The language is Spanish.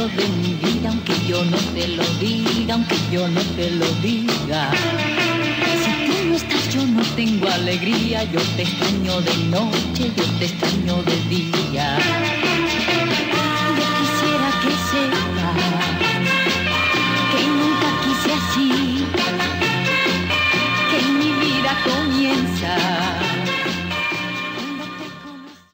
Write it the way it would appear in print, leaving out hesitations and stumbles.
amor de mi vida, aunque yo no te lo diga, aunque yo no te lo diga. Si tú no estás yo no tengo alegría, yo te extraño de noche, yo te extraño de día. Yo quisiera que sepas